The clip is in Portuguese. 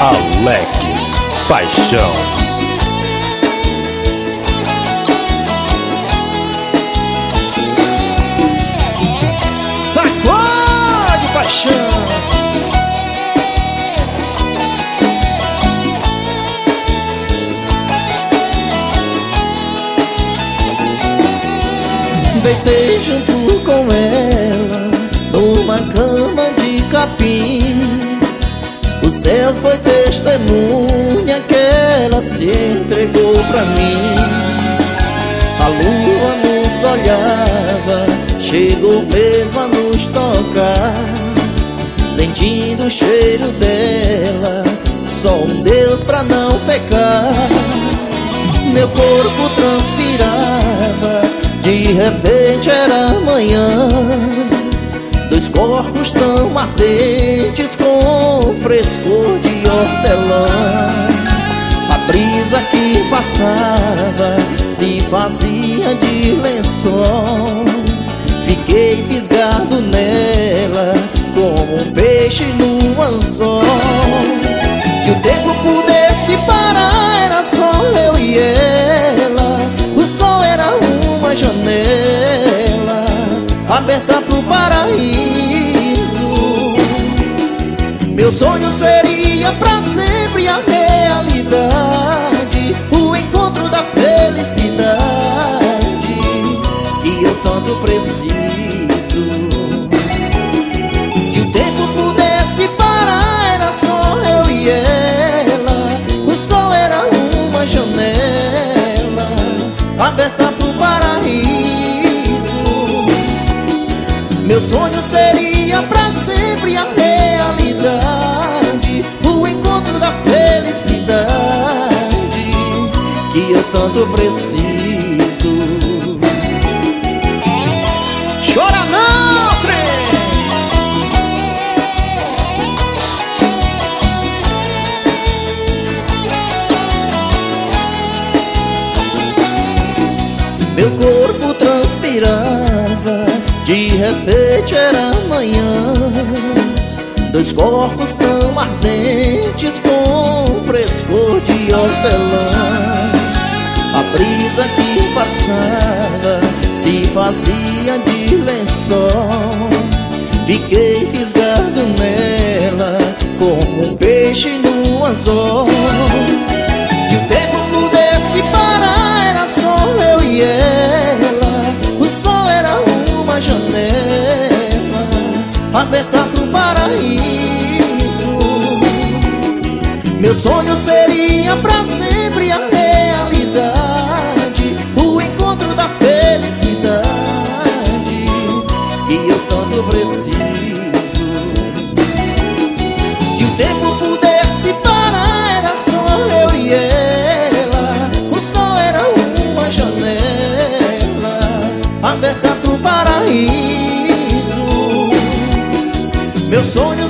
Alex Paixão. Sacode, paixão. Deitei junto com ela numa cama de capim. O céu foi testemunha que ela se entregou pra mim. A lua nos olhava, chegou mesmo a nos tocar. Sentindo o cheiro dela, só um Deus pra não pecar. Meu corpo transpirava, de repente era manhã. Dois corpos tão ardentes com frescor de hortelã. A brisa que passava se fazia de lençol. Fiquei fisgado nela como um peixe no anzol. Se o tempo pudesse parar, era só eu e ela. O sol era uma janela aberta pro paraíso. Meu sonho seria pra sempre a realidade, o encontro da felicidade que eu tanto preciso. Se o tempo pudesse parar, era só eu e ela. O sol era uma janela aberta pro paraíso. Meu sonho seria pra sempre a realidade, o encontro da felicidade que eu tanto preciso. Chora não, trem! Meu corpo transpirava, de repente era manhã. Dois corpos tão ardentes com frescor de hortelã. A brisa que passava se fazia de lençol. Fiquei fisgado nela como um peixe no anzol. Se o tempo pudesse parar, era só eu e ela. O sol era uma janela aberta pro paraíso. Meu sonho seria pra sempre a realidade, o encontro da felicidade que eu tanto preciso. Se o tempo pudesse parar, era só eu e ela. O sol era uma janela aberta pro paraíso. Meu sonho